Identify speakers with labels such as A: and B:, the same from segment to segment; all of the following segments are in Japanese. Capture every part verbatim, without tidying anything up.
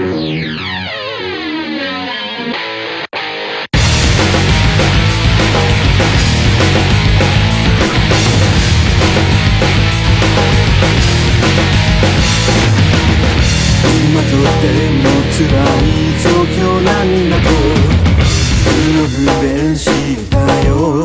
A: 今とても辛い状況なんだとブログで知ったよ。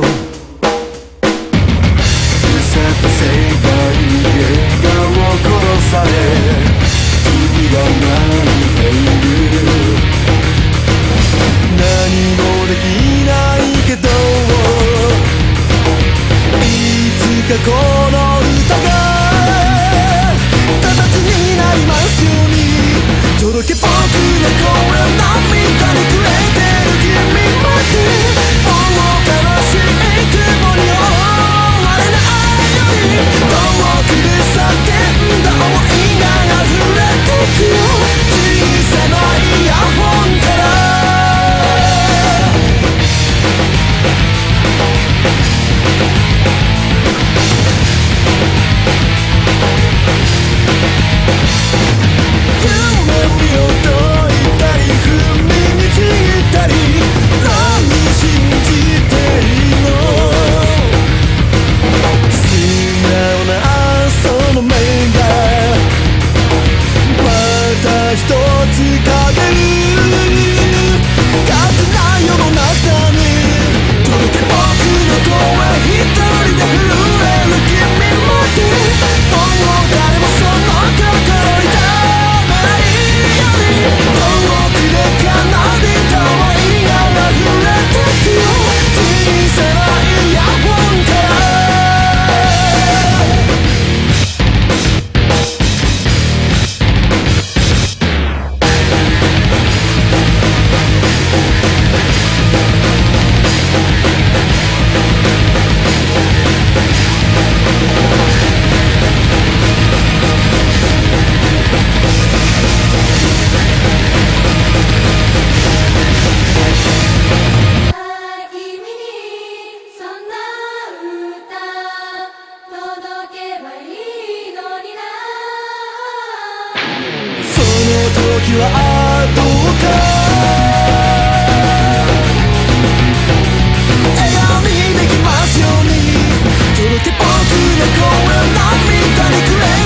A: 腐った世界に原画を殺され次が泣いている。何もできないけどいつかこの歌が形になりますように。届け僕の声涙にくれてる君までもう悲しい雲に覆われないように遠くで叫んだ想いが溢れてくよ。小さなイヤホンから時はどうか笑顔にできますように。届け僕の声涙にくれ